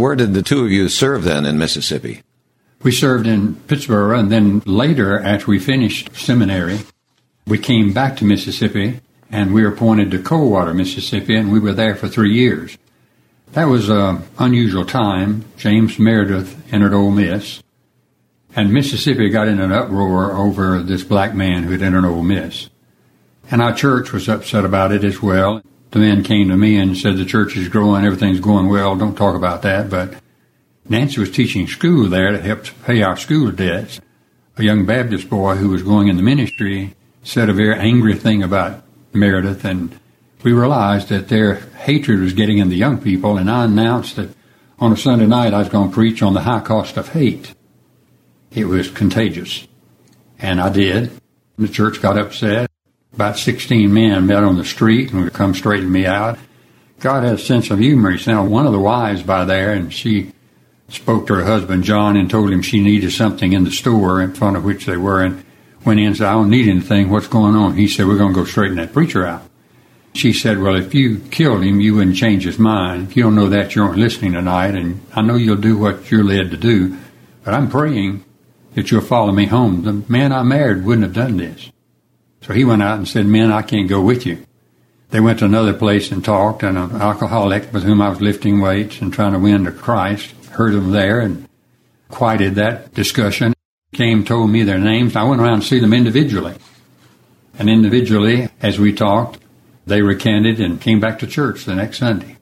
Where did the two of you serve then in Mississippi? We served in Pittsburgh, and then later, after we finished seminary, we came back to Mississippi, and we were appointed to Coldwater, Mississippi, and we were there for 3 years. That was an unusual time. James Meredith entered Ole Miss, and Mississippi got in an uproar over this black man who had entered Ole Miss. And our church was upset about it as well. The men came to me and said, the church is growing, everything's going well, don't talk about that. But Nancy was teaching school there to help pay our school debts. A young Baptist boy who was going in the ministry said a very angry thing about Meredith, and we realized that their hatred was getting in the young people, and I announced that on a Sunday night I was going to preach on the high cost of hate. It was contagious, and I did. The church got upset. About 16 men met on the street and would come straighten me out. God had a sense of humor. He sent one of the wives by there, and she spoke to her husband, John, and told him she needed something in the store in front of which they were, and went in and said, I don't need anything. What's going on? He said, we're going to go straighten that preacher out. She said, well, if you killed him, you wouldn't change his mind. If you don't know that, you aren't listening tonight, and I know you'll do what you're led to do, but I'm praying that you'll follow me home. The man I married wouldn't have done this. So he went out and said, men, I can't go with you. They went to another place and talked, and an alcoholic with whom I was lifting weights and trying to win to Christ heard them there and quieted that discussion. Came, told me their names. I went around to see them individually. And individually, as we talked, they recanted and came back to church the next Sunday.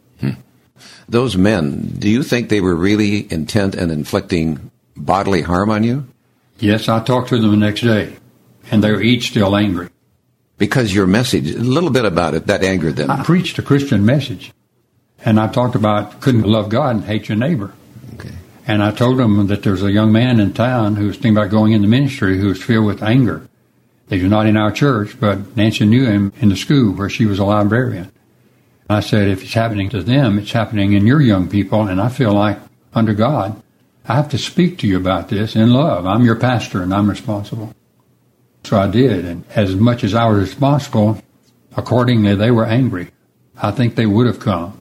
Those men, do you think they were really intent on inflicting bodily harm on you? Yes, I talked to them the next day, and they were each still angry. Because your message, a little bit about it, that angered them. I preached a Christian message, and I talked about couldn't love God and hate your neighbor. Okay. And I told them that there was a young man in town who was thinking about going into ministry who was filled with anger. He was not in our church, but Nancy knew him in the school where she was a librarian. I said, if it's happening to them, it's happening in your young people, and I feel like, under God, I have to speak to you about this in love. I'm your pastor, and I'm responsible. So I did, and as much as I was responsible, accordingly, they were angry. I think they would have come.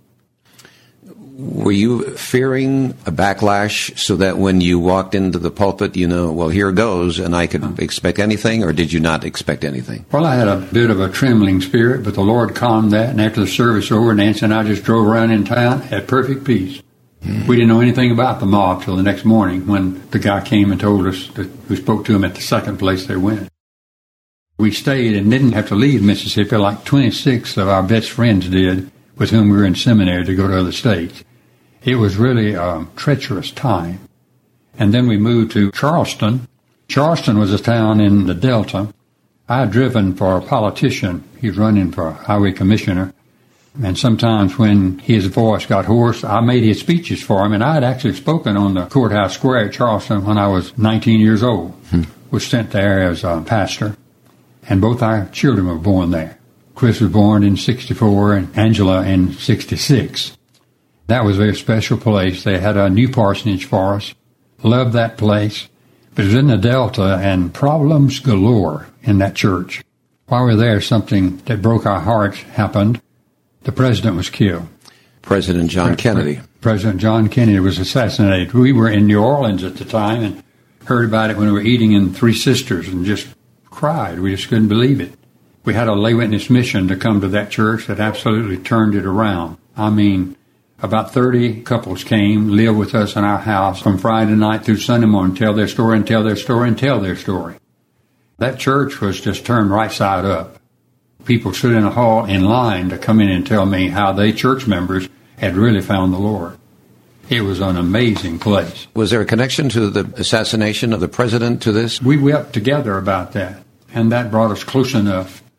Were you fearing a backlash so that when you walked into the pulpit, you know, well, here goes, and I could expect anything, or did you not expect anything? Well, I had a bit of a trembling spirit, but the Lord calmed that, and after the service over, Nancy and I just drove around in town at perfect peace. We didn't know anything about the mob till the next morning when the guy came and told us that we spoke to him at the second place they went. We stayed and didn't have to leave Mississippi like 26 of our best friends did with whom we were in seminary to go to other states. It was really a treacherous time. And then we moved to Charleston. Charleston was a town in the Delta. I had driven for a politician. He was running for highway commissioner. And sometimes when his voice got hoarse, I made his speeches for him. And I had actually spoken on the courthouse square at Charleston when I was 19 years old. Was sent there as a pastor. And both our children were born there. Chris was born in 64 and Angela in 66. That was a very special place. They had a new parsonage for us. Loved that place. But it was in the Delta, and problems galore in that church. While we were there, something that broke our hearts happened. The president was killed. President John Kennedy. President John Kennedy was assassinated. We were in New Orleans at the time and heard about it when we were eating in Three Sisters and just cried. We just couldn't believe it. We had a lay witness mission to come to that church that absolutely turned it around. I mean, about 30 couples came, lived with us in our house from Friday night through Sunday morning, tell their story and tell their story and tell their story. That church was just turned right side up. People stood in a hall in line to come in and tell me how they church members had really found the Lord. It was an amazing place. Was there a connection to the assassination of the president to this? We wept together about that, and that brought us close enough